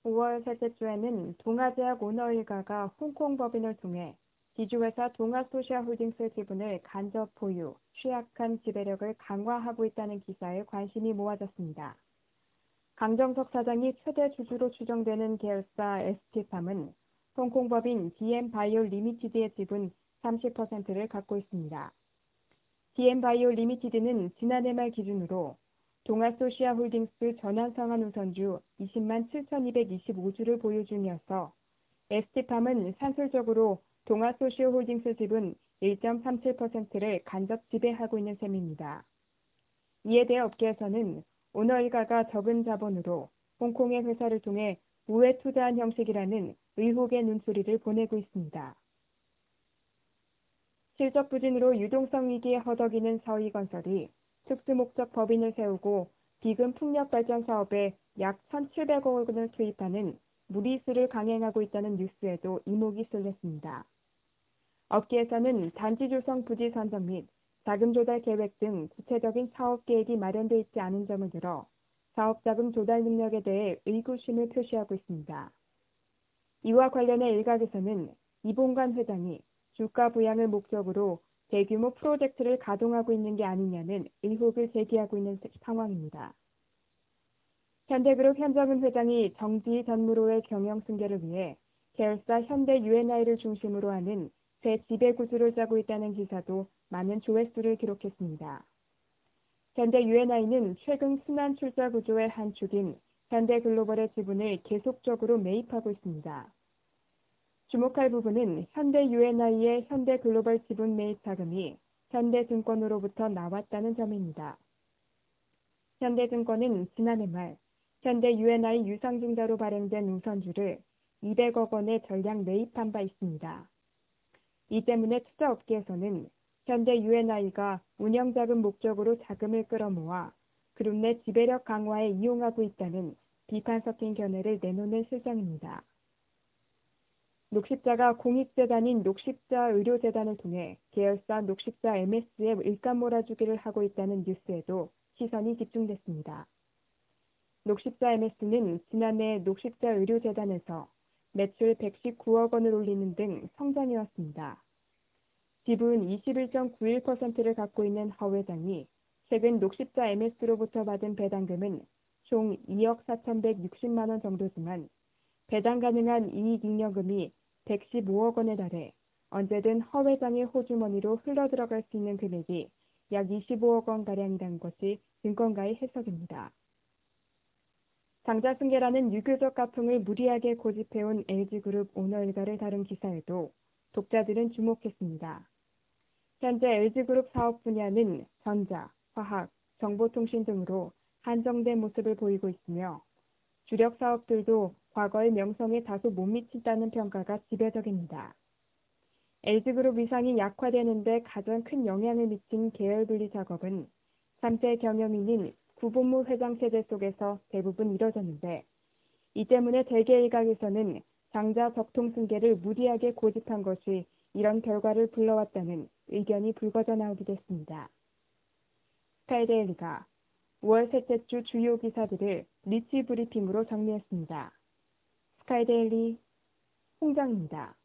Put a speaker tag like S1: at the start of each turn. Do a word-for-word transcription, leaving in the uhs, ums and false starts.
S1: 오월 셋째 주에는 동아제약 오너 일가가 홍콩 법인을 통해 지주회사 동아소시아홀딩스 지분을 간접 보유, 취약한 지배력을 강화하고 있다는 기사에 관심이 모아졌습니다. 강정석 사장이 최대 주주로 추정되는 계열사 에스티팜은 홍콩 법인 디엠바이오 리미티드의 지분 삼십 퍼센트를 갖고 있습니다. 디엠바이오 리미티드는 지난해 말 기준으로 동아소시아홀딩스 전환성한 우선주 이십만 칠천이백이십오 주를 보유 중이어서 에스티팜은 산술적으로 동아소시아홀딩스 지분 일 점 삼칠 퍼센트를 간접 지배하고 있는 셈입니다. 이에 대해 업계에서는 오너 일가가 적은 자본으로 홍콩의 회사를 통해 우회 투자한 형식이라는 의혹의 눈초리를 보내고 있습니다. 실적 부진으로 유동성 위기에 허덕이는 서희건설이 특수목적 법인을 세우고 기금 풍력 발전 사업에 약 천칠백억 원을 투입하는 무리수를 강행하고 있다는 뉴스에도 이목이 쏠렸습니다. 업계에서는 단지 조성 부지 선정 및 자금 조달 계획 등 구체적인 사업 계획이 마련돼 있지 않은 점을 들어 사업 자금 조달 능력에 대해 의구심을 표시하고 있습니다. 이와 관련해 일각에서는 이봉관 회장이 주가 부양을 목적으로 대규모 프로젝트를 가동하고 있는 게 아니냐는 의혹을 제기하고 있는 상황입니다. 현대그룹 현정은 회장이 정지 전무로의 경영 승계를 위해 계열사 현대 유엔아이를 중심으로 하는 새 지배 구조를 짜고 있다는 기사도 많은 조회수를 기록했습니다. 현대 유엔아이는 최근 순환 출자 구조의 한 축인 현대글로벌의 지분을 계속적으로 매입하고 있습니다. 주목할 부분은 현대 유엔아이의 현대글로벌 지분 매입 자금이 현대증권으로부터 나왔다는 점입니다. 현대증권은 지난해 말 현대 유엔아이 유상증자로 발행된 우선주를 이백억 원에 전량 매입한 바 있습니다. 이 때문에 투자업계에서는 현대 유엔아이가 운영자금 목적으로 자금을 끌어모아 그룹 내 지배력 강화에 이용하고 있다는 비판 섞인 견해를 내놓는 실정입니다. 녹십자가 공익재단인 녹십자 의료재단을 통해 계열사 녹십자 엠에스에 일감 몰아주기를 하고 있다는 뉴스에도 시선이 집중됐습니다. 녹십자 엠에스는 지난해 녹십자 의료재단에서 매출 백십구억 원을 올리는 등 성장해왔습니다. 지분 이십일 점 구일 퍼센트를 갖고 있는 허 회장이 최근 녹십자 엠에스로부터 받은 배당금은 총 이억 사천백육십만 원 정도지만 배당 가능한 이익잉여금이 백십오억 원에 달해 언제든 허 회장의 호주머니로 흘러들어갈 수 있는 금액이 약 이십오억 원가량이라는 것이 증권가의 해석입니다. 장자승계라는 유교적 가풍을 무리하게 고집해온 엘지그룹 오너 일가를 다룬 기사에도 독자들은 주목했습니다. 현재 엘지그룹 사업 분야는 전자, 화학, 정보통신 등으로 한정된 모습을 보이고 있으며 주력 사업들도 과거의 명성에 다소 못 미친다는 평가가 지배적입니다. 엘지그룹 위상이 약화되는 데 가장 큰 영향을 미친 계열 분리 작업은 삼 세 경영인인 구본무 회장 세대 속에서 대부분 이뤄졌는데 이 때문에 대개 일각에서는 장자 적통승계를 무리하게 고집한 것이 이런 결과를 불러왔다는 의견이 불거져 나오기도 했습니다. 스카이데일리가 오월 셋째 주 주요 기사들을 리치 브리핑으로 정리했습니다. 스카이데일리 홍정입니다.